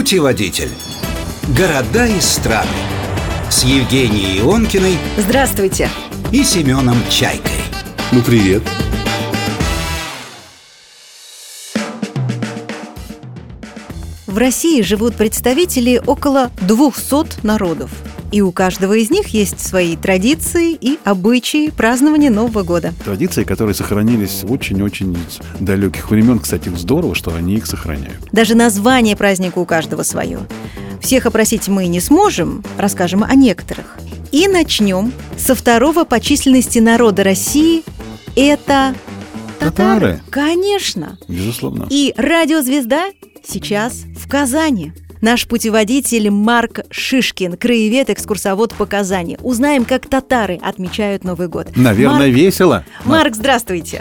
Путеводитель. Города и страны. С Евгенией Ионкиной. Здравствуйте. И Семеном Чайкой. Ну, привет. В России живут представители около 200 народов. И у каждого из них есть свои традиции и обычаи празднования Нового года. Традиции, которые сохранились очень-очень далеких времен. Кстати, здорово, что они их сохраняют. Даже название праздника у каждого свое. Всех опросить мы не сможем, расскажем о некоторых. И начнем со второго по численности народа России. Это татары. Конечно. Безусловно. И радиозвезда сейчас в Казани. Наш путеводитель Марк Шишкин, краевед, экскурсовод по Казани. Узнаем, как татары отмечают Новый год. Наверное, весело. Марк, здравствуйте.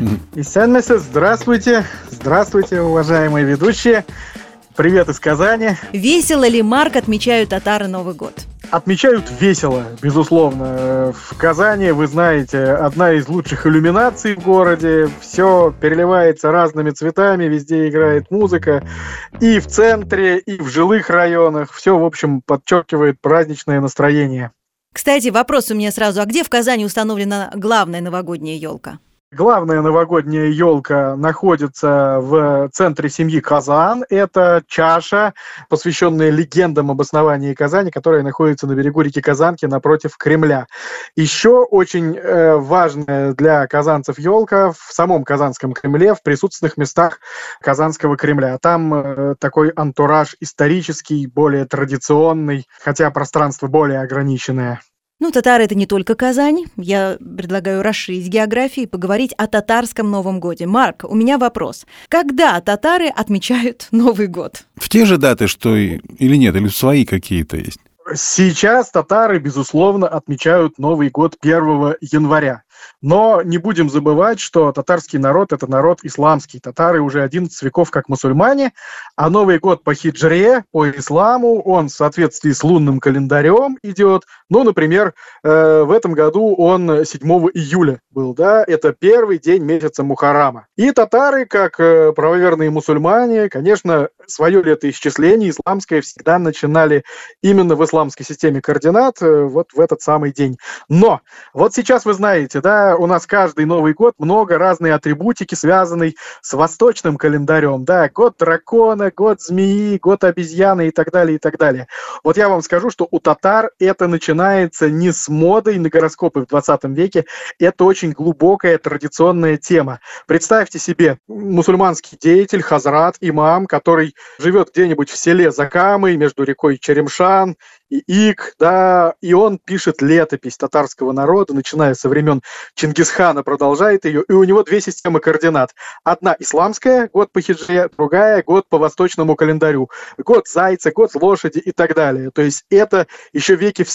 Здравствуйте. Здравствуйте, уважаемые ведущие. Привет из Казани. Весело ли, Марк, отмечают татары Новый год? Отмечают весело, безусловно. В Казани, вы знаете, одна из лучших иллюминаций в городе. Все переливается разными цветами, везде играет музыка. И в центре, и в жилых районах. Все, в общем, подчеркивает праздничное настроение. Кстати, вопрос у меня сразу. А где в Казани установлена главная новогодняя елка? Главная новогодняя елка находится в центре семьи Казан. Это чаша, посвященная легендам об основании Казани, которая находится на берегу реки Казанки напротив Кремля. Еще очень важная для казанцев елка в самом Казанском Кремле, в присутственных местах Казанского Кремля. Там такой антураж исторический, более традиционный, хотя пространство более ограниченное. Ну, татары — это не только Казань. Я предлагаю расширить географию и поговорить о татарском Новом годе. Марк, у меня вопрос. Когда татары отмечают Новый год? В те же даты, что или нет, или свои какие-то есть? Сейчас татары, безусловно, отмечают Новый год 1 января. Но не будем забывать, что татарский народ – это народ исламский. Татары уже 11 веков как мусульмане, а Новый год по хиджре, по исламу, он в соответствии с лунным календарем идет. Ну, например, в этом году он 7 июля был, да, это первый день месяца Мухаррама. И татары, как правоверные мусульмане, конечно, свое летоисчисление исламское всегда начинали именно в исламской системе координат вот в этот самый день. Но вот сейчас вы знаете, да, у нас каждый Новый год много разной атрибутики, связанной с восточным календарем, да, год дракона, год змеи, год обезьяны и так далее, и так далее. Вот я вам скажу, что у татар это начинается не с модой на гороскопы в 20 веке, это очень глубокая традиционная тема. Представьте себе мусульманский деятель, хазрат, имам, который живет где-нибудь в селе Закамы между рекой Черемшан и Ик, да, и он пишет летопись татарского народа, начиная со времен Чингисхана, продолжает ее, и у него две системы координат. Одна исламская, год по хиджре, другая год по восточному календарю. Год зайца, год лошади и так далее. То есть это еще веки в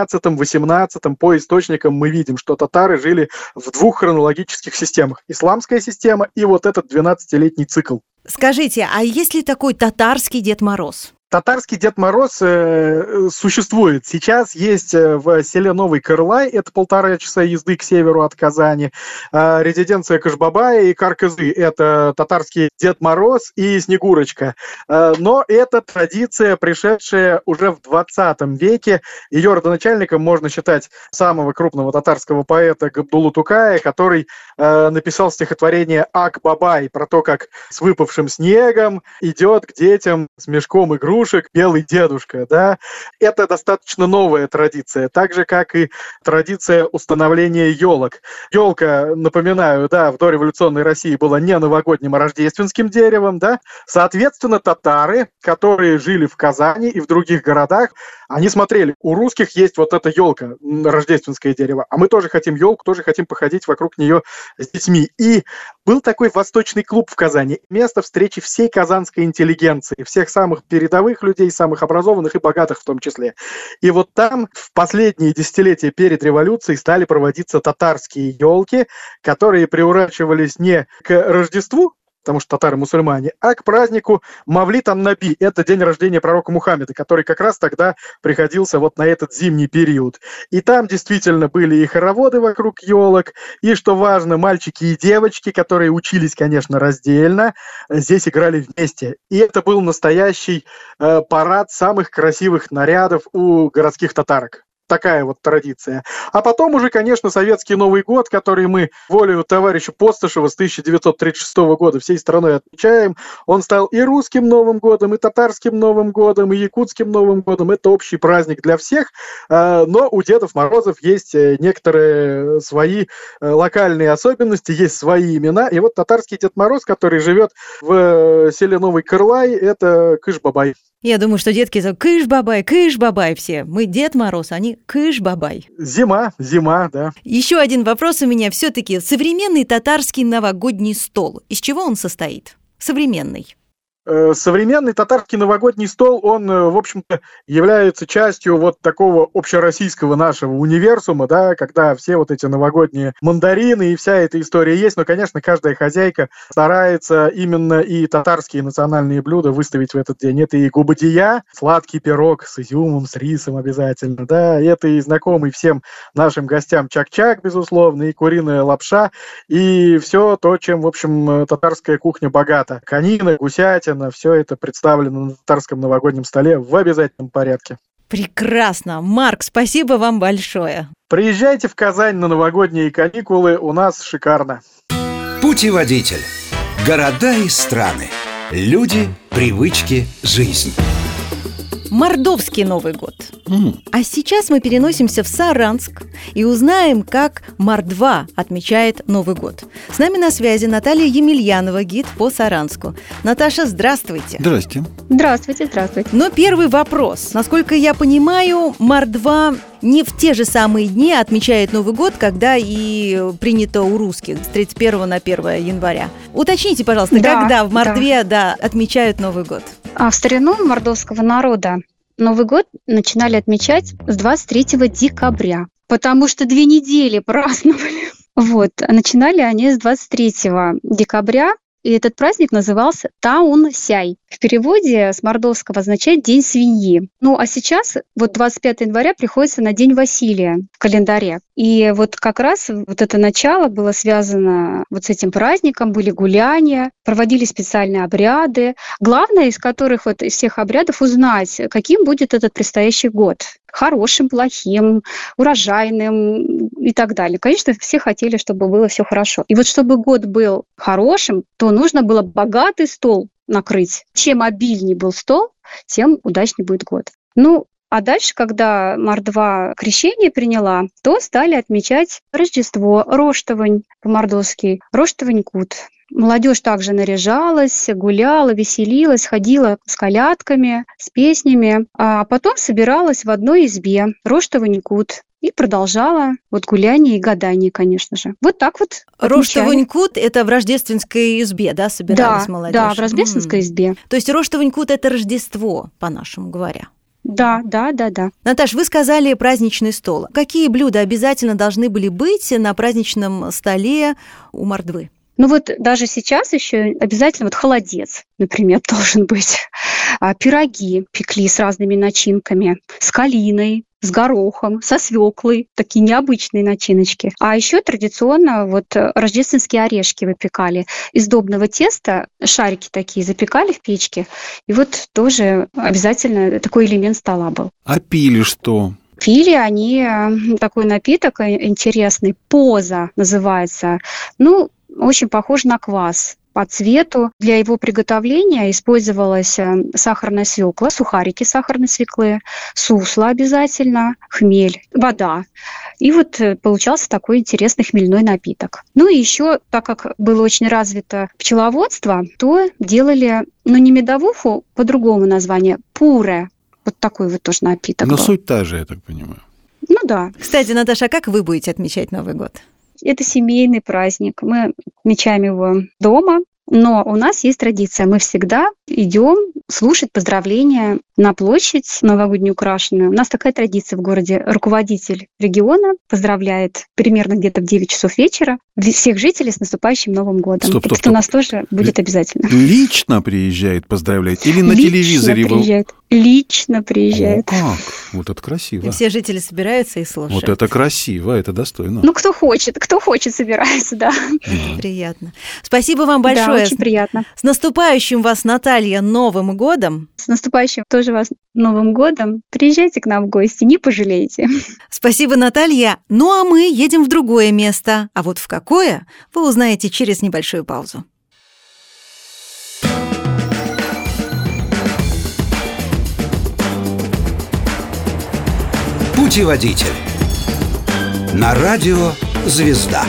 17-18 по источникам мы видим, что татары жили в двух хронологических системах. Исламская система и вот этот 12-летний цикл. Скажите, а есть ли такой татарский Дед Мороз? Татарский Дед Мороз существует. Сейчас есть в селе Новый Кырлай, это 1,5 часа езды к северу от Казани, резиденция Кашбабая и Каркызы, это татарский Дед Мороз и Снегурочка. Но это традиция, пришедшая уже в 20 веке. Ее родоначальником можно считать самого крупного татарского поэта Габдуллу Тукая, который написал стихотворение «Ак-Бабай» про то, как с выпавшим снегом идет к детям с мешком игрушек белый дедушка, да, это достаточно новая традиция, так же, как и традиция установления елок. Елка, напоминаю, да, в дореволюционной России была не новогодним, а рождественским деревом, да, соответственно, татары, которые жили в Казани и в других городах, они смотрели, у русских есть вот эта елка, рождественское дерево, а мы тоже хотим елку, тоже хотим походить вокруг нее с детьми. И был такой восточный клуб в Казани, место встречи всей казанской интеллигенции, всех самых передовых людей, самых образованных и богатых в том числе. И вот там в последние десятилетия перед революцией стали проводиться татарские елки, которые приурачивались не к Рождеству, потому что татары мусульмане, а к празднику Мавлид ан-Наби. Это день рождения пророка Мухаммеда, который как раз тогда приходился вот на этот зимний период. И там действительно были и хороводы вокруг елок, и, что важно, мальчики и девочки, которые учились, конечно, раздельно, здесь играли вместе. И это был настоящий парад самых красивых нарядов у городских татарок. Такая вот традиция. А потом уже, конечно, советский Новый год, который мы волею товарища Постышева с 1936 года всей страной отмечаем, он стал и русским Новым годом, и татарским Новым годом, и якутским Новым годом. Это общий праздник для всех, но у Дедов Морозов есть некоторые свои локальные особенности, есть свои имена. И вот татарский Дед Мороз, который живет в селе Новый Кырлай, это Кыш-Бабай. Я думаю, что детки зовут Кыш-Бабай все. Мы Дед Мороз, они Кыш-Бабай. Зима, да. Еще один вопрос у меня. Все-таки современный татарский новогодний стол. Из чего он состоит? Современный. Современный татарский новогодний стол, он, в общем-то, является частью вот такого общероссийского нашего универсума, да, когда все вот эти новогодние мандарины и вся эта история есть, но, конечно, каждая хозяйка старается именно и татарские национальные блюда выставить в этот день. Это и губадия, сладкий пирог с изюмом, с рисом обязательно, да, это и знакомый всем нашим гостям чак-чак, безусловно, и куриная лапша, и все то, чем, в общем, татарская кухня богата. Конина, гусятина, все это представлено на татарском новогоднем столе в обязательном порядке. Прекрасно. Марк, спасибо вам большое. Приезжайте в Казань на новогодние каникулы, у нас шикарно. Путеводитель. Города и страны. Люди, привычки, жизнь. Мордовский Новый год. А сейчас мы переносимся в Саранск и узнаем, как Мордва отмечает Новый год. С нами на связи Наталья Емельянова, гид по Саранску. Наташа, здравствуйте. Здрасте. Здравствуйте. Но первый вопрос. Насколько я понимаю, Мордва не в те же самые дни отмечает Новый год, когда и принято у русских, с 31 на 1 января. Уточните, пожалуйста, когда в Мордве отмечают Новый год? А в старину мордовского народа Новый год начинали отмечать с 23 декабря, потому что 2 недели праздновали. Начинали они с 23 декабря, и этот праздник назывался Таун-Сяй. В переводе с мордовского означает «день свиньи». А сейчас 25 января приходится на День Василия в календаре. И как раз это начало было связано с этим праздником, были гуляния, проводили специальные обряды, главное из которых из всех обрядов узнать, каким будет этот предстоящий год. Хорошим, плохим, урожайным и так далее. Конечно, все хотели, чтобы было все хорошо. И чтобы год был хорошим, то нужно было богатый стол накрыть. Чем обильнее был стол, тем удачнее будет год. А дальше, когда Мордва крещение приняла, то стали отмечать Рождество, Роштовань по-мордовски, Роштовань-кут. Молодежь также наряжалась, гуляла, веселилась, ходила с колядками, с песнями, а потом собиралась в одной избе, Роштовань-кут, и продолжала гуляние и гадание, конечно же. Так Роштовань-кут – это в рождественской избе, да, собиралась молодежь? Да, в рождественской избе. То есть Роштовань-кут – это Рождество, по-нашему говоря? Да. Наташ, вы сказали праздничный стол. Какие блюда обязательно должны были быть на праздничном столе у Мордвы? Даже сейчас еще обязательно холодец, например, должен быть. Пироги пекли с разными начинками, с калиной, с горохом, со свеклой, такие необычные начиночки. А еще традиционно рождественские орешки выпекали. Из сдобного теста шарики такие запекали в печке. И тоже обязательно такой элемент стола был. А пили что? Пили они такой напиток интересный, поза называется. Очень похож на квас. По цвету для его приготовления использовалась сахарная свекла, сухарики сахарной свеклы, сусло обязательно, хмель, вода. И получался такой интересный хмельной напиток. И еще, так как было очень развито пчеловодство, то делали, не медовуху, по другому названию, пуре. Такой тоже напиток. Но суть та же, я так понимаю. Да. Кстати, Наташа, а как вы будете отмечать Новый год? Это семейный праздник. Мы отмечаем его дома, но у нас есть традиция. Мы всегда идем слушать поздравления на площадь новогоднюю украшенную. У нас такая традиция в городе. Руководитель региона поздравляет примерно где-то в 9 часов вечера всех жителей с наступающим Новым годом. Стоп. Это у нас тоже будет обязательно. Лично приезжает поздравлять или на телевизоре? Лично приезжает. О, как? Вот это красиво. И все жители собираются и слушают. Вот это красиво, это достойно. Ну, кто хочет собирается, да. Приятно. Спасибо вам большое. Да, очень приятно. С наступающим вас, Наталья, Новым годом. С наступающим тоже вас Новым годом. Приезжайте к нам в гости, не пожалеете. Спасибо, Наталья. Ну, а мы едем в другое место. А вот в какое, вы узнаете через небольшую паузу. Путеводитель. На радио «Звезда».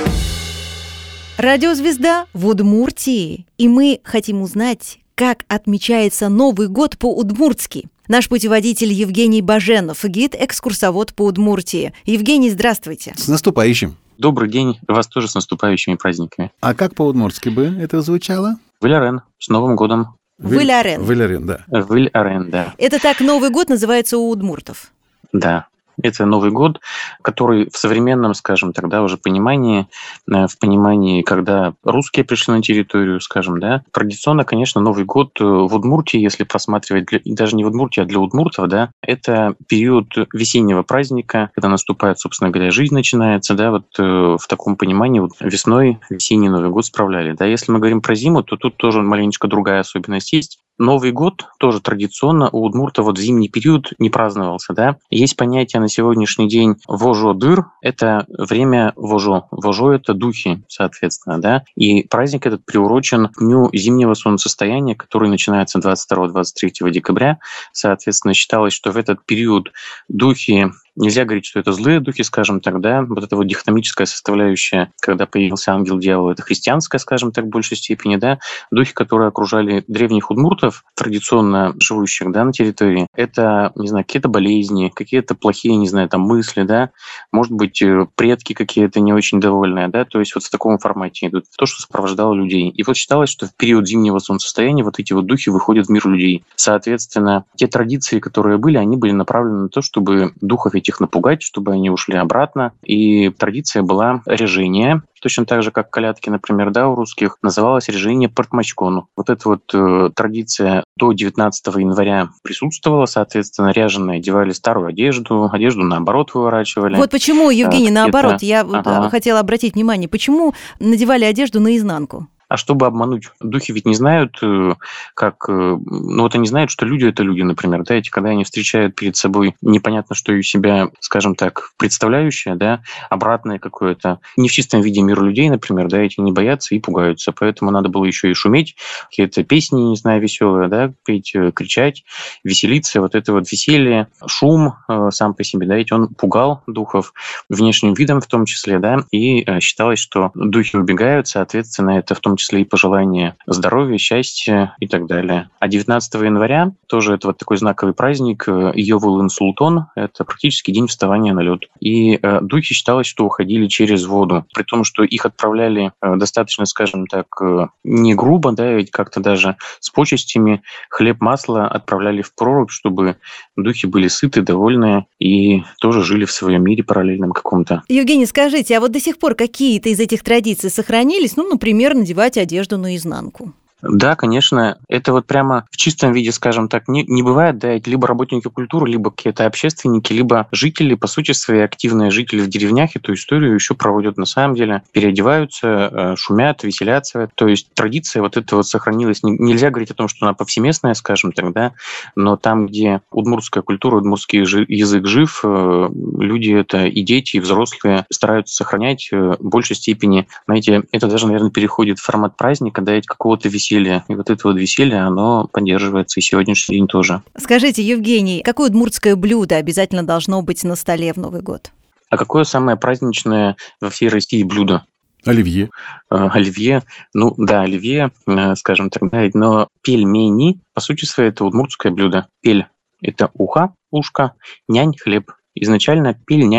Радио «Звезда» в Удмуртии. И мы хотим узнать, как отмечается Новый год по-удмуртски. Наш путеводитель Евгений Баженов, гид-экскурсовод по Удмуртии. Евгений, здравствуйте. С наступающим. Добрый день. Вас тоже с наступающими праздниками. А как по-удмуртски бы это звучало? Вилярен. С Новым годом. Вилярен. Вилярен, да. Вилярен, да. Это так Новый год называется у удмуртов. Да. Это Новый год, который в современном, скажем, тогда уже понимании, в понимании, когда русские пришли на территорию, скажем, да, традиционно, конечно, Новый год в Удмуртии, если просматривать, даже не в Удмуртии, а для удмуртов, да, это период весеннего праздника, когда наступает, собственно говоря, жизнь начинается, да, вот в таком понимании вот весной весенний Новый год справляли, да. Если мы говорим про зиму, то тут тоже маленечко другая особенность есть. Новый год тоже традиционно у удмурта вот в зимний период не праздновался, да. Есть понятие на сегодняшний день вожо-дыр, это время вожо. Вожо – это духи, соответственно, да. И праздник этот приурочен к дню зимнего солнцестояния, который начинается 22-23 декабря. Соответственно, считалось, что в этот период духи, нельзя говорить, что это злые духи, скажем так, да, вот эта вот дихотомическая составляющая, когда появился ангел-дьявол, это христианская, скажем так, в большей степени, да, духи, которые окружали древних удмуртов, традиционно живущих, да, на территории, это, не знаю, какие-то болезни, какие-то плохие, не знаю, там, мысли, да, может быть, предки какие-то не очень довольные, да, то есть вот в таком формате идут, то, что сопровождало людей. И вот считалось, что в период зимнего солнцестояния вот эти вот духи выходят в мир людей. Соответственно, те традиции, которые были, они были направлены на то, чтобы духов этих напугать, чтобы они ушли обратно. И традиция была режение, точно так же, как колядки, например, да, у русских, называлось режение портмачкону. Вот эта вот традиция до 19 января присутствовала, соответственно, ряженые одевали старую одежду наоборот выворачивали. Вот почему, Евгений, наоборот, я хотела обратить внимание, почему надевали одежду наизнанку? А чтобы обмануть? Духи ведь не знают, как... Ну, вот они знают, что люди – это люди, например, да, эти, когда они встречают перед собой непонятно, что из себя, скажем так, представляющее, да, обратное какое-то, не в чистом виде мир людей, например, да, эти не боятся и пугаются, поэтому надо было еще и шуметь, какие-то песни, не знаю, веселые, да, петь, кричать, веселиться, вот это вот веселье, шум сам по себе, да, ведь он пугал духов внешним видом в том числе, да, и считалось, что духи убегают, соответственно, это в том числе и пожелания здоровья, счастья и так далее. А 19 января тоже это вот такой знаковый праздник Йовулын-Султон, это практически день вставания на лед. И духи считалось, что уходили через воду, при том, что их отправляли достаточно, скажем так, не грубо, да, ведь как-то даже с почестями, хлеб, масло отправляли в прорубь, чтобы духи были сыты, довольны и тоже жили в своем мире параллельном каком-то. Евгений, скажите, а вот до сих пор какие-то из этих традиций сохранились? Ну, например, надевать одежду наизнанку. Да, конечно. Это вот прямо в чистом виде, скажем так, не бывает, да, либо работники культуры, либо какие-то общественники, либо жители, по сути, свои активные жители в деревнях эту историю еще проводят на самом деле, переодеваются, шумят, веселятся. То есть традиция вот эта вот сохранилась. Нельзя говорить о том, что она повсеместная, скажем так, да, но там, где удмуртская культура, удмуртский язык жив, люди это и дети, и взрослые стараются сохранять в большей степени. Знаете, это даже, наверное, переходит в формат праздника, да, какого-то веселья. И вот это вот веселье, оно поддерживается и сегодняшний день тоже. Скажите, Евгений, какое удмуртское блюдо обязательно должно быть на столе в Новый год? А какое самое праздничное во всей России блюдо? Оливье. Оливье. Ну да, оливье, скажем так, да, но пельмени, по сути своей, это удмуртское блюдо. Пель – это ухо, ушко, нянь – хлеб. Изначально пель-нянь.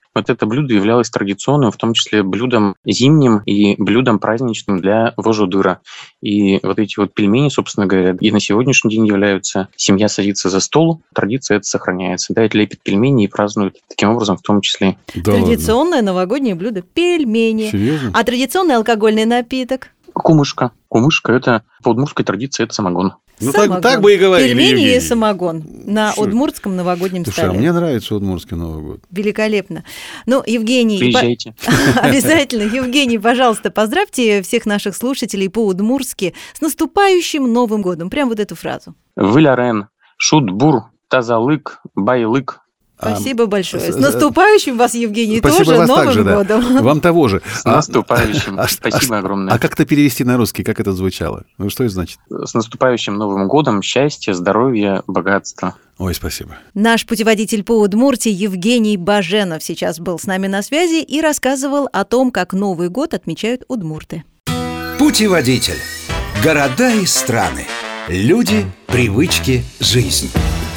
вот это блюдо являлось традиционным, в том числе блюдом зимним и блюдом праздничным для вожодыра. И вот эти вот пельмени, собственно говоря, и на сегодняшний день являются. Семья садится за стол, традиция эта сохраняется. Да, это лепят пельмени и празднуют таким образом в том числе. Да Традиционное новогоднее блюдо – пельмени. Серьезно? А традиционный алкогольный напиток? Кумышка. Кумышка – это по удмуртской традиции, это самогон. Ну, Самогон. так бы и говорили, Пельмени Евгений. и самогон на Что? удмуртском новогоднем Слушай, а столе. мне нравится удмуртский Новый год. Великолепно. Ну, Евгений... Приезжайте. Обязательно. Евгений, пожалуйста, поздравьте всех наших слушателей по-удмуртски с наступающим Новым годом. Прям вот эту фразу. Вылярен, шутбур, тазалык, байлык. Спасибо большое. С наступающим вас, Евгений, Спасибо тоже вас Новым также, да. годом. Вам того же. С наступающим. Спасибо огромное. А как это перевести на русский? Как это звучало? Ну, что это значит? С наступающим Новым годом. Счастья, здоровья, богатства. Ой, спасибо. Наш путеводитель по Удмуртии Евгений Баженов сейчас был с нами на связи и рассказывал о том, как Новый год отмечают удмурты. Путеводитель. Города и страны. Люди, привычки, жизнь.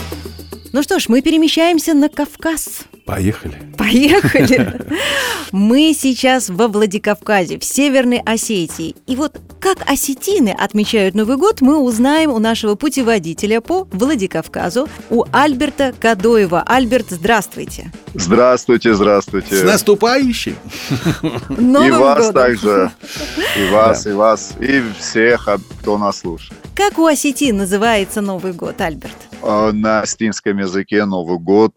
Ну что ж, мы перемещаемся на Кавказ. Поехали. Поехали! Мы сейчас во Владикавказе, в Северной Осетии. И вот как осетины отмечают Новый год, мы узнаем у нашего путеводителя по Владикавказу, у Альберта Кадоева. Альберт, здравствуйте! Здравствуйте, здравствуйте. С наступающим! Новым И вас годом! также. И вас, и вас, и всех, кто нас слушает. Как у осетин называется Новый год, Альберт? На осетинском языке Новый год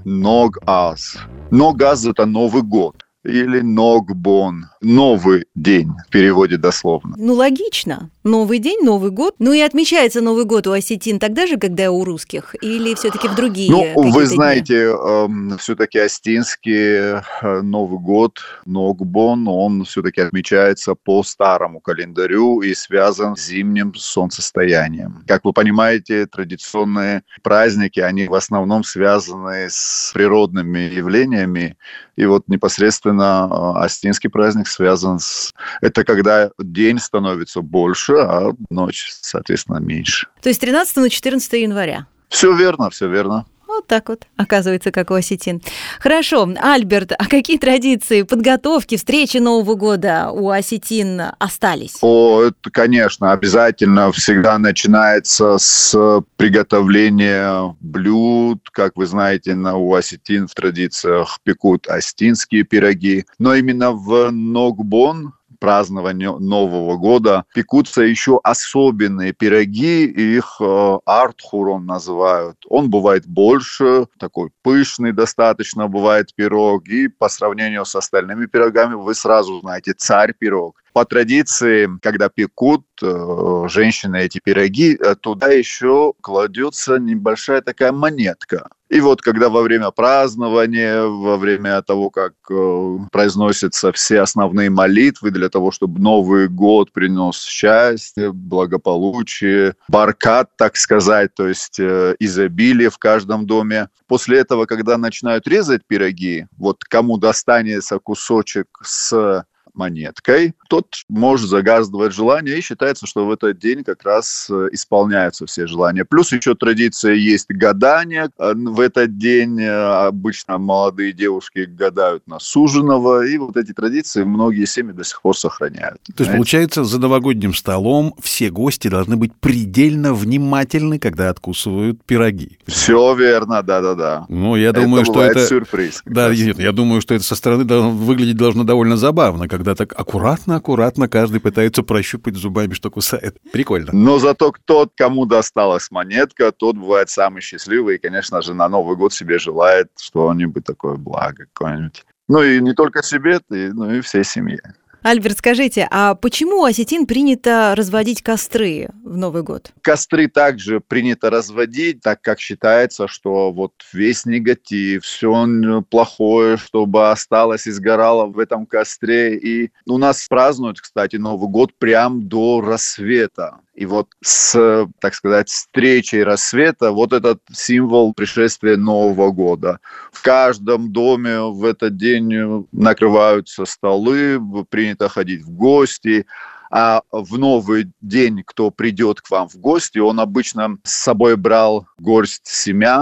Ног-Аз. Ног-Аз – это Новый год. Или Ногбон. Новый день в переводе дословно. Ну, логично. Новый день, Новый год. Ну и отмечается Новый год у осетин тогда же, когда у русских? Или все-таки в другие какие-то Ну, вы дни? знаете, все-таки осетинский Новый год, Ногбон, он все-таки отмечается по старому календарю и связан с зимним солнцестоянием. Как вы понимаете, традиционные праздники, они в основном связаны с природными явлениями. И вот непосредственно осетинский праздник связан с... Это когда день становится больше, а ночь, соответственно, меньше. То есть 13 на 14 января. Все верно, все верно. Вот так вот, оказывается, как у осетин. Хорошо, Альберт, а какие традиции подготовки, встречи Нового года у осетин остались? Это, конечно, обязательно всегда начинается с приготовления блюд. Как вы знаете, у осетин в традициях пекут осетинские пироги. Но именно в Ногбон, празднования Нового года, пекутся еще особенные пироги, их артхурон называют. Он бывает больше, такой пышный достаточно бывает пирог, и по сравнению с остальными пирогами вы сразу знаете царь-пирог. По традиции, когда пекут женщины эти пироги, туда еще кладется небольшая такая монетка. И вот когда во время празднования, во время того, как произносятся все основные молитвы для того, чтобы Новый год принес счастье, благополучие, баркат, так сказать, то есть изобилие в каждом доме. После этого, когда начинают резать пироги, вот кому достанется кусочек с монеткой, тот может загадывать желание, и считается, что в этот день как раз исполняются все желания. Плюс еще традиция есть гадание. В этот день обычно молодые девушки гадают на суженого, и вот эти традиции многие семьи до сих пор сохраняют. То есть, получается, за новогодним столом все гости должны быть предельно внимательны, когда откусывают пироги. Все верно, да-да-да. Ну, я думаю, что это... сюрприз. Да, нет, я думаю, что это со стороны выглядеть должно довольно забавно, когда так аккуратно каждый пытается прощупать зубами, что кусает. Прикольно. Но зато тот, кому досталась монетка, тот бывает самый счастливый и, конечно же, на Новый год себе желает что-нибудь такое благо какое-нибудь. Ну и не только себе, но и всей семье. Альберт, скажите, а почему у осетин принято разводить костры в Новый год? Костры также принято разводить, так как считается, что вот весь негатив, все плохое, чтобы осталось и сгорало в этом костре. И у нас празднуют, кстати, Новый год прямо до рассвета. И вот с, так сказать, встречей рассвета вот этот символ пришествия Нового года. В каждом доме в этот день накрываются столы, принято ходить в гости. А в новый день, кто придет к вам в гости, он обычно с собой брал горсть семян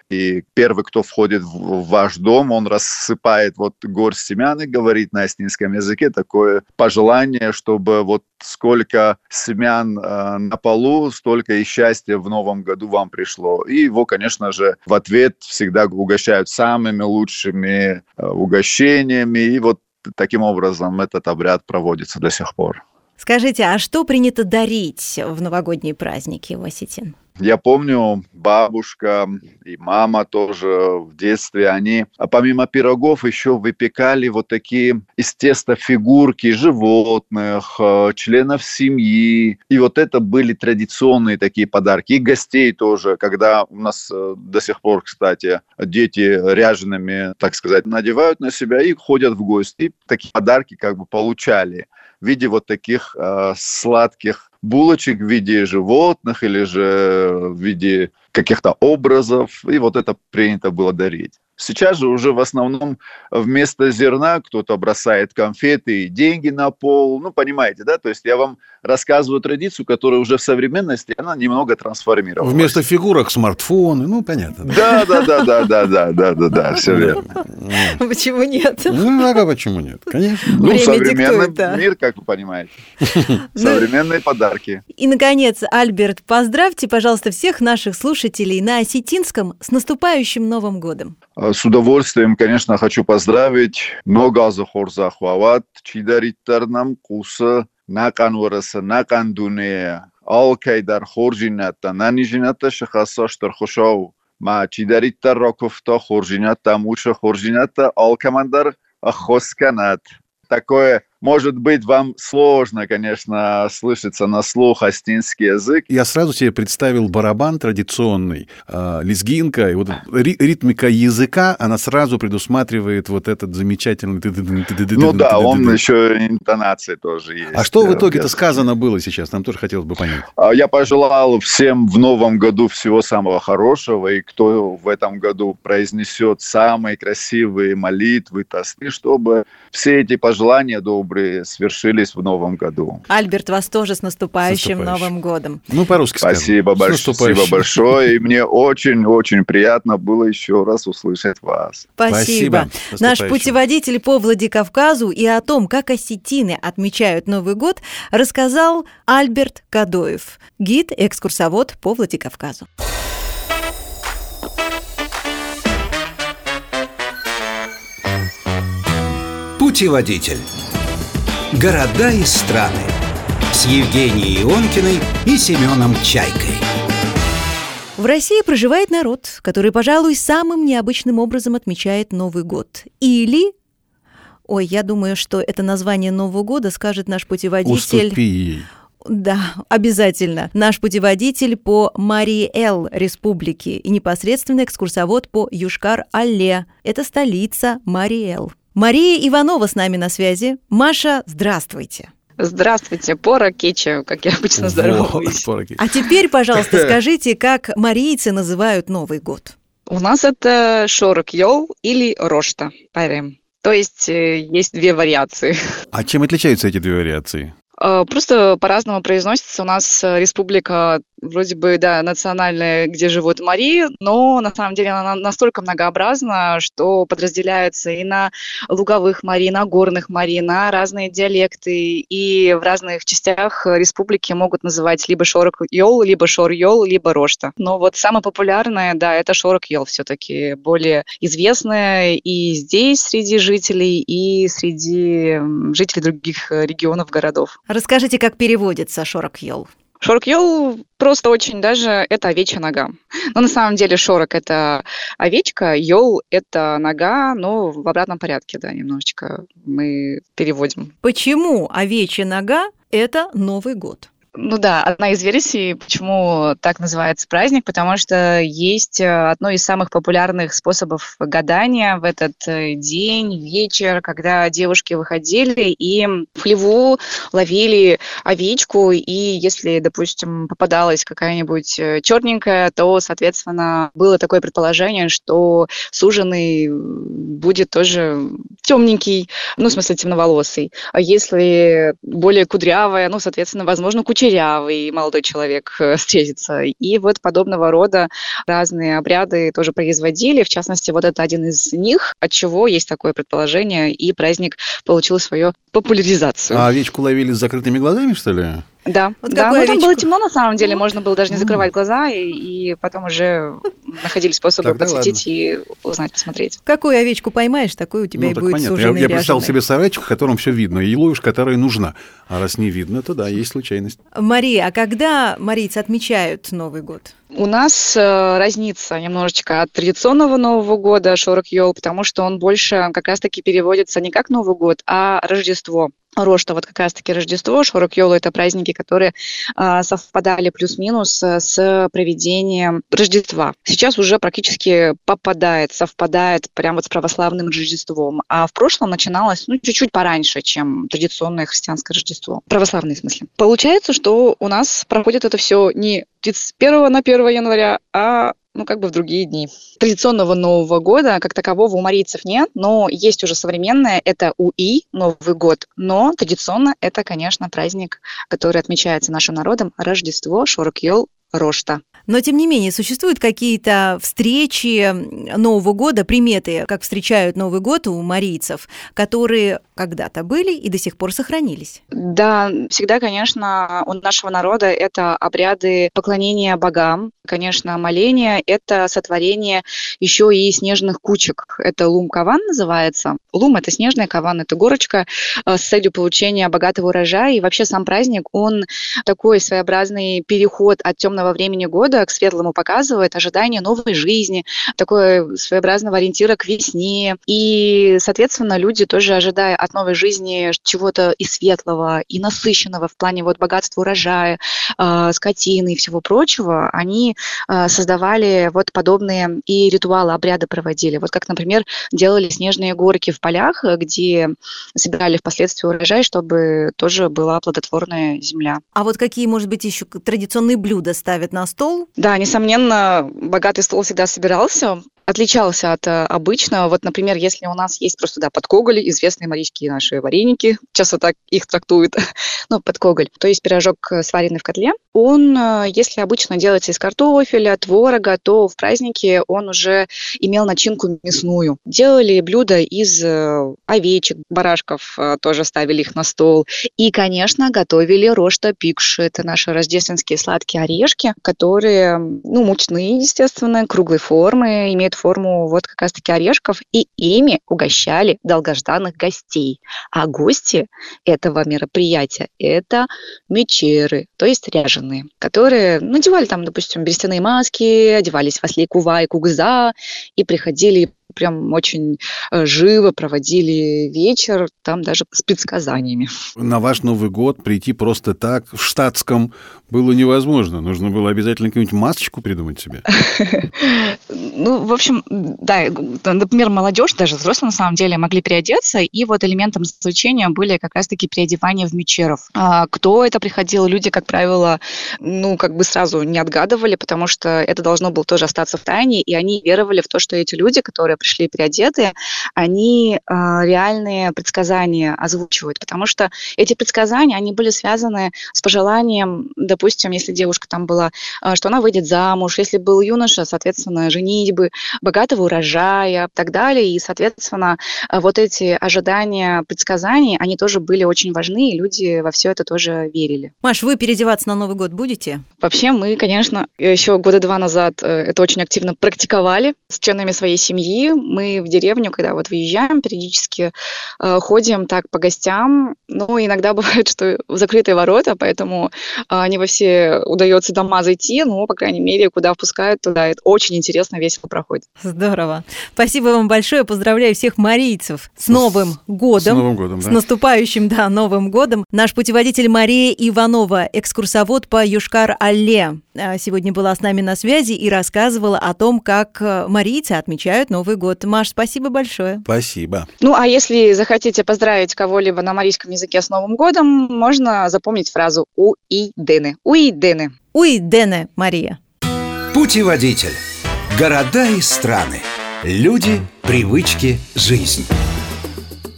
и первый, кто входит в ваш дом, он рассыпает вот горсть семян и говорит на остинском языке такое пожелание, чтобы вот сколько семян на полу, столько и счастья в новом году вам пришло. И его, конечно же, в ответ всегда угощают самыми лучшими угощениями, и вот таким образом этот обряд проводится до сих пор. Скажите, а что принято дарить в новогодние праздники в Осетин? Я помню, бабушка и мама тоже в детстве, они помимо пирогов еще выпекали вот такие из теста фигурки животных, членов семьи. И вот это были традиционные такие подарки. И гостей тоже, когда у нас до сих пор, кстати, дети ряжеными, так сказать, надевают на себя и ходят в гости. И такие подарки как бы получали в виде вот таких сладких булочек в виде животных или же в виде каких-то образов. И вот это принято было дарить. Сейчас же уже в основном вместо зерна кто-то бросает конфеты и деньги на пол. Ну, понимаете, да? То есть я вам рассказываю традицию, которая уже в современности, она немного трансформировалась. Вместо фигурок смартфоны, ну, понятно. Да, все верно. Почему нет? Ну, а почему нет? Конечно. Ну, современный мир, как вы понимаете. Современные подарки. И, наконец, Альберт, поздравьте, пожалуйста, всех наших слушателей на осетинском с наступающим Новым годом. С удовольствием, конечно, хочу поздравить. Ногазы хорза хвават, чидариттарнам куса, наканвараса, накандуне, алкайдар хоржината, нанижината, шахаса штархошау. Ма чидариттар раковта, хоржината, муча хоржината, алкамандар хосканат. Такое, может быть, вам сложно, конечно, слышится на слух остинский язык. Я сразу себе представил барабан традиционный, лезгинка, и вот ритмика языка, она сразу предусматривает вот этот замечательный... Ну да, он еще интонации тоже есть. А что в итоге-то сказано было сейчас? Нам тоже хотелось бы понять. Я пожелал всем в новом году всего самого хорошего, и кто в этом году произнесет самые красивые молитвы, тосты, чтобы все эти пожелания добрые свершились в новом году. Альберт, вас тоже с наступающим Новым годом. Ну, по-русски скажем. Спасибо большое. И мне очень-очень приятно было еще раз услышать вас. Спасибо. Наш путеводитель по Владикавказу и о том, как осетины отмечают Новый год, рассказал Альберт Кадоев, гид-экскурсовод по Владикавказу. Путеводитель. Города и страны с Евгенией Ионкиной и Семеном Чайкой. В России проживает народ, который, пожалуй, самым необычным образом отмечает Новый год. Или... Ой, я думаю, что это название Нового года скажет наш путеводитель... Уступи ей. Да, обязательно. Наш путеводитель по Марий-Эл республике и непосредственно экскурсовод по Юшкар-Оле. Это столица Марий-Эл. Мария Иванова с нами на связи. Маша, здравствуйте. Здравствуйте, пора кеча, как я обычно здороваюсь. А теперь, пожалуйста, скажите, как марийцы называют Новый год? У нас это шорок-йол или рошта, парем. То есть есть две вариации. А чем отличаются эти две вариации? Просто по-разному произносится. У нас республика вроде бы, да, национальная, где живут Марии, но на самом деле она настолько многообразна, что подразделяется и на луговых Марий, на горных Марий, на разные диалекты. И в разных частях республики могут называть либо шорок-йол, либо шор-йол, либо рошта. Но вот самое популярное, да, это шорок-йол все-таки, более известное и здесь среди жителей, и среди жителей других регионов, городов. Расскажите, как переводится шорок-йол? Шорок-йол просто очень даже это овечья нога. Но на самом деле шорок – это овечка, йол – это нога, но в обратном порядке, да, немножечко мы переводим. Почему овечья нога – это Новый год? Ну да, одна из версий, почему так называется праздник, потому что есть одно из самых популярных способов гадания в этот день, вечер, когда девушки выходили и в хлеву ловили овечку, и если, допустим, попадалась какая-нибудь черненькая, то, соответственно, было такое предположение, что суженый будет тоже темненький, ну, в смысле, темноволосый. А если более кудрявая, ну, соответственно, возможно, кучерявая, кучерявый молодой человек встретится. И вот подобного рода разные обряды тоже производили. В частности, вот это один из них, от чего есть такое предположение, и праздник получил свою популяризацию. А овечку ловили с закрытыми глазами, что ли? Да, Вот да, какую ну там овечку? было темно на самом деле, можно было даже не закрывать глаза, и потом уже находили способы Тогда подсветить и узнать, посмотреть. Какую овечку поймаешь, такой у тебя и так будет понятно. суженый Я представил ряженый. себе сарайчик, в котором все видно, и ловишь, которая нужна. А раз не видно, то да, есть случайность. Мария, а когда марийцы отмечают Новый год? У нас разница немножечко от традиционного Нового года Шорок Йол, потому что он больше как раз-таки переводится не как Новый год, а Рождество. Рошта, вот как раз-таки Рождество, Шорок Йол – это праздники, которые совпадали плюс-минус с проведением Рождества. Сейчас уже практически совпадает прямо вот с православным Рождеством. А в прошлом начиналось, чуть-чуть пораньше, чем традиционное христианское Рождество. Православное, в смысле. Получается, что у нас проходит это все не 31 на 1 января, а в другие дни. Традиционного Нового года, как такового, у марийцев нет, но есть уже современное, это УИ, Новый год, но традиционно это, конечно, праздник, который отмечается нашим народом, Рождество, Шорок Йол, Рошта. Но, тем не менее, существуют какие-то встречи Нового года, приметы, как встречают Новый год у марийцев, которые когда-то были и до сих пор сохранились? Да, всегда, конечно, у нашего народа это обряды поклонения богам, конечно, моления, это сотворение еще и снежных кучек. Это лум-каван называется. Лум – это снежная, каван – это горочка с целью получения богатого урожая. И вообще сам праздник, он такой своеобразный переход от темного времени года к светлому показывает, ожидание новой жизни, такое своеобразного ориентира к весне. И, соответственно, люди тоже, ожидая от новой жизни чего-то и светлого, и насыщенного в плане богатства урожая, скотины и всего прочего, они создавали подобные и ритуалы, обряды проводили. Вот как, например, делали снежные горки в полях, где собирали впоследствии урожай, чтобы тоже была плодотворная земля. А вот какие, может быть, еще традиционные блюда ставят на стол? Да, несомненно, богатый стол всегда собирался. Отличался от обычного. Вот, например, если у нас есть просто, подкоголь, известные марийские наши вареники, часто так их трактуют, подкоголь, то есть пирожок, сваренный в котле. Он, если обычно делается из картофеля, творога, то в празднике он уже имел начинку мясную. Делали блюда из овечек, барашков, тоже ставили их на стол. И, конечно, готовили рошта пикш. Это наши рождественские сладкие орешки, которые, мучные, естественно, круглой формы, имеют форму как раз-таки орешков, и ими угощали долгожданных гостей. А гости этого мероприятия – это мечеры, то есть ряженые, которые надевали там, допустим, берестяные маски, одевались в ослейкува и кугза и приходили прям очень живо проводили вечер, там даже с предсказаниями. На ваш Новый год прийти просто так в штатском было невозможно. Нужно было обязательно какую-нибудь масочку придумать себе. В общем, да, например, молодежь, даже взрослые на самом деле, могли переодеться, и элементом развлечения были как раз-таки переодевания в мечеров. Кто это приходил, люди, как правило, сразу не отгадывали, потому что это должно было тоже остаться в тайне, и они веровали в то, что эти люди, которые пришли переодетые, они реальные предсказания озвучивают, потому что эти предсказания, они были связаны с пожеланием, допустим, если девушка там была, что она выйдет замуж, если был юноша, соответственно, женитьбы, богатого урожая и так далее, и, соответственно, эти ожидания предсказаний, они тоже были очень важны, и люди во все это тоже верили. Маш, вы переодеваться на Новый год будете? Вообще мы, конечно, еще года 2 назад это очень активно практиковали с членами своей семьи. Мы в деревню, когда выезжаем, периодически ходим так по гостям. Иногда бывает, что закрытые ворота, поэтому не во все удается дома зайти, но, по крайней мере, куда впускают, туда это очень интересно, весело проходит. Здорово. Спасибо вам большое. Поздравляю всех марийцев с Новым годом. С Новым годом, да. С наступающим, Новым годом. Наш путеводитель Мария Иванова, экскурсовод по Йошкар-Оле, сегодня была с нами на связи и рассказывала о том, как марийцы отмечают Новый год. Маш, спасибо большое. Спасибо. А если захотите поздравить кого-либо на марийском языке с Новым годом, можно запомнить фразу «Уидене». Уидене. Уидене, Мария. Путеводитель. Города и страны. Люди, привычки, жизнь.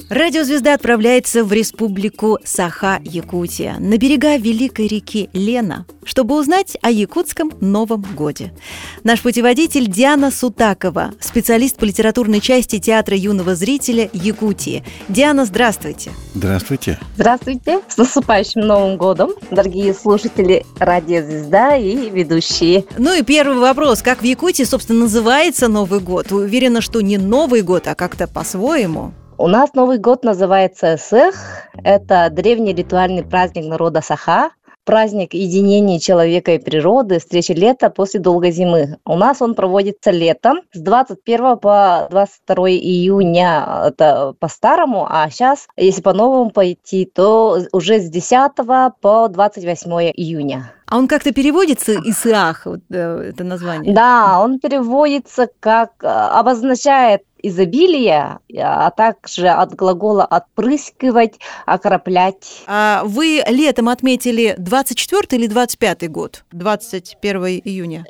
Радиозвезда отправляется в республику Саха-Якутия, на берега великой реки Лена, чтобы узнать о якутском Новом годе. Наш путеводитель Диана Сутакова, специалист по литературной части театра юного зрителя Якутии. Диана, здравствуйте. Здравствуйте. Здравствуйте. С наступающим Новым годом, дорогие слушатели «Радиозвезда» и ведущие. Ну и первый вопрос. Как в Якутии, собственно, называется Новый год? Уверена, что не Новый год, а как-то по-своему. У нас Новый год называется Эсэх. Это древний ритуальный праздник народа Саха. Праздник единения человека и природы, встречи лета после долгой зимы. У нас он проводится летом с 21 по 22 июня, это по-старому, а сейчас, если по-новому пойти, то уже с 10 по 28 июня. А он как-то переводится Исаах, вот, это название? Да, он переводится как обозначает изобилие, а также от глагола «отпрыскивать», «окроплять». А вы летом отметили 24 или 25 год? 21 июня?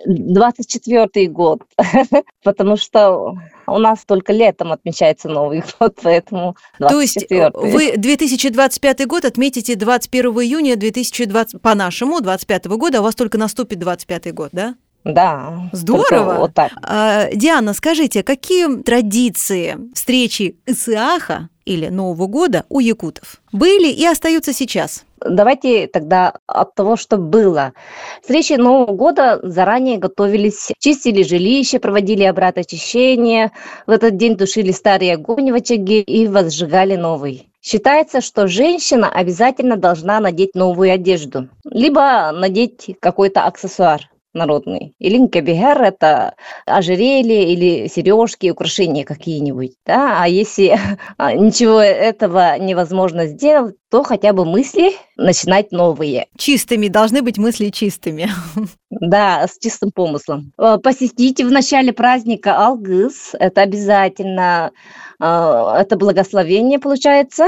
24 год, потому что у нас только летом отмечается Новый год, поэтому 24. То есть вы 2025 год отметите 21 июня 2020, по-нашему, 25 года, а у вас только наступит 25 год, да? Да. Здорово. Вот так. Диана, скажите, какие традиции встречи Исааха или Нового года у якутов были и остаются сейчас? Давайте тогда от того, что было. Встречи Нового года заранее готовились, чистили жилище, проводили обряд очищения, в этот день тушили старый огонь в очаге и возжигали новый. Считается, что женщина обязательно должна надеть новую одежду, либо надеть какой-то аксессуар народный. Или nkabihar – это ожерелье или сережки, украшения какие-нибудь. Да? А если ничего этого невозможно сделать, то хотя бы мысли начинать новые. Чистыми, должны быть мысли чистыми. Да, с чистым помыслом. Посетите в начале праздника Алгыс. Это обязательно, это благословение получается.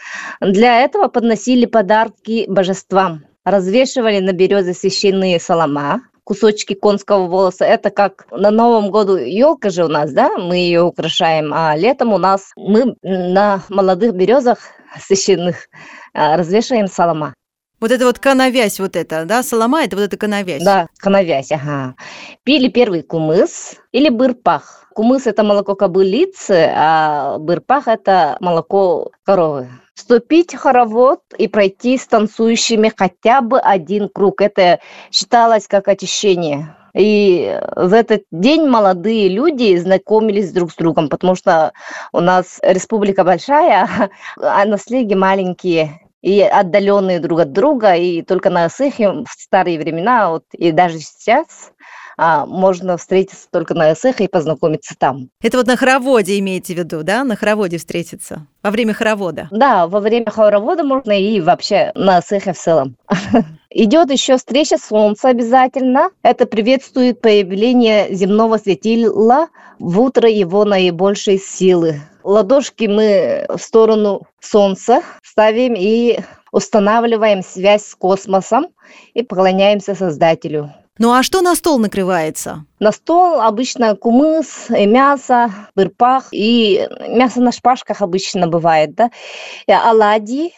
Для этого подносили подарки божествам. Развешивали на березе священные солома, кусочки конского волоса. Это как на Новом году елка же у нас, да, мы ее украшаем, а летом у нас мы на молодых березах священных развешиваем солома. Вот это вот коновязь, вот это, да, солома, это вот это коновязь. Да, коновязь, ага. Пили первый кумыс или бырпах. Кумыс – это молоко кобылицы, а бырпах – это молоко коровы. Вступить в хоровод и пройти с танцующими хотя бы один круг. Это считалось как очищение. И в этот день молодые люди знакомились друг с другом, потому что у нас республика большая, а наследники маленькие и отдаленные друг от друга. И только на Эсэхе в старые времена, вот, и даже сейчас, можно встретиться только на Эсэхе и познакомиться там. Это вот на хороводе имеете в виду, да? На хороводе встретиться? Во время хоровода? Да, во время хоровода можно и вообще на Эсэхе в целом. Идет еще встреча солнца обязательно. Это приветствует появление земного светила в утро его наибольшей силы. Ладошки мы в сторону солнца ставим и устанавливаем связь с космосом и поклоняемся Создателю. Ну а что на стол накрывается? На стол обычно кумыс, мясо, бырпах и мясо на шпажках обычно бывает, да, и оладьи.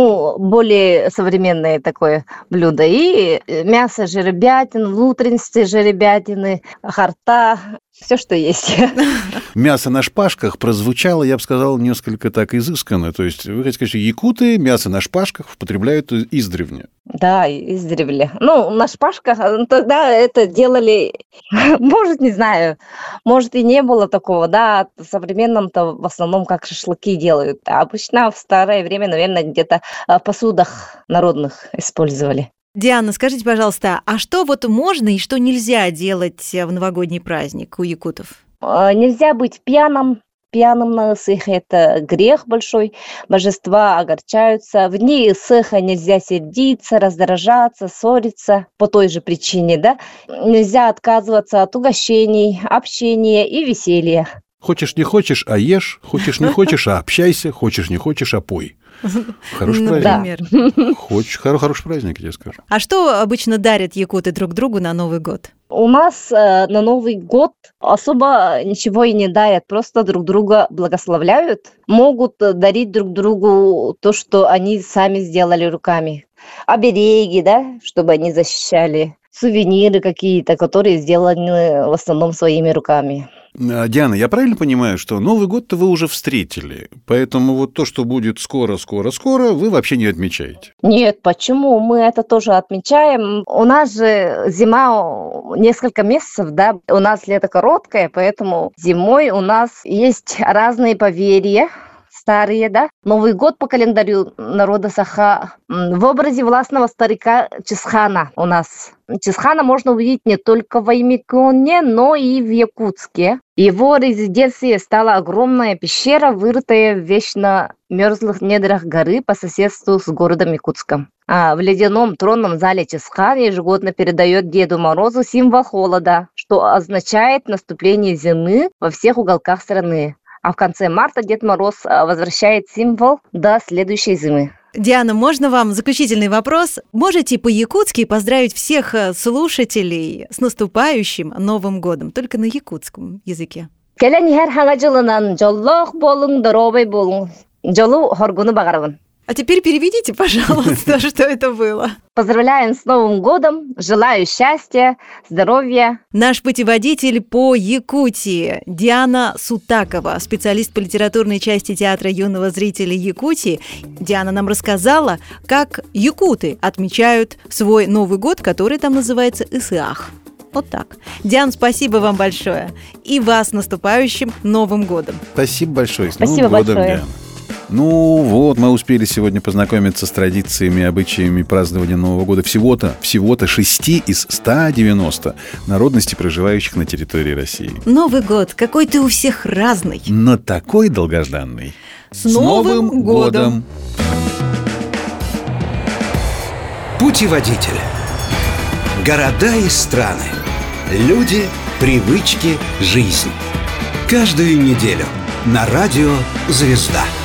Более современное такое блюдо. И мясо жеребятин, внутренности жеребятины, хорта, все, что есть. Мясо на шпажках прозвучало, я бы сказал, несколько так изысканно. То есть вы хотите сказать, что якуты мясо на шпажках употребляют издревле? Да, издревле. На шпажках тогда это делали, может, не знаю, может, и не было такого, да, в современном-то в основном как шашлыки делают. А обычно в старое время, наверное, где-то в посудах народных использовали. Диана, скажите, пожалуйста, а что вот можно и что нельзя делать в новогодний праздник у якутов? Нельзя быть пьяным на Эсэхе, это грех большой, божества огорчаются. В дни Эсэха нельзя сердиться, раздражаться, ссориться по той же причине, да? Нельзя отказываться от угощений, общения и веселья. Хочешь не хочешь, а ешь, хочешь не хочешь, а общайся, хочешь не хочешь, а пой. Хороший Например. праздник. Хороший праздник, я скажу. А что обычно дарят якуты друг другу на Новый год? У нас на Новый год особо ничего и не дарят, просто друг друга благословляют. Могут дарить друг другу то, что они сами сделали руками. Обереги, да, чтобы они защищали. Сувениры какие-то, которые сделаны в основном своими руками. Диана, я правильно понимаю, что Новый год-то вы уже встретили, поэтому вот то, что будет скоро, вы вообще не отмечаете? Нет, почему? Мы это тоже отмечаем. У нас же зима несколько месяцев, да, у нас лето короткое, поэтому зимой у нас есть разные поверья, старые, да. Новый год по календарю народа Саха в образе властного старика Чисхана у нас. Чисхана можно увидеть не только в Аймиконе, но и в Якутске. Его резиденцией стала огромная пещера, вырытая в вечно мерзлых недрах горы по соседству с городом Якутском. А в ледяном тронном зале Чисхан ежегодно передает Деду Морозу символ холода, что означает наступление зимы во всех уголках страны. А в конце марта Дед Мороз возвращает символ до следующей зимы. Диана, можно вам заключительный вопрос? Можете по-якутски поздравить всех слушателей с наступающим Новым годом, только на якутском языке? А теперь переведите, пожалуйста, что это было. Поздравляем с Новым годом, желаю счастья, здоровья. Наш путеводитель по Якутии Диана Сутакова, специалист по литературной части театра юного зрителя Якутии. Диана нам рассказала, как якуты отмечают свой Новый год, который там называется Исыах. Вот так. Диан, спасибо вам большое. И вас с наступающим Новым годом. Спасибо большое. С Новым годом, Диана. Ну вот, мы успели сегодня познакомиться с традициями и обычаями празднования Нового года всего-то 6 из 190 народностей, проживающих на территории России. Новый год какой-то у всех разный. Но такой долгожданный. С Новым годом! Путеводитель. Города и страны. Люди, привычки, жизнь. Каждую неделю на радио «Звезда».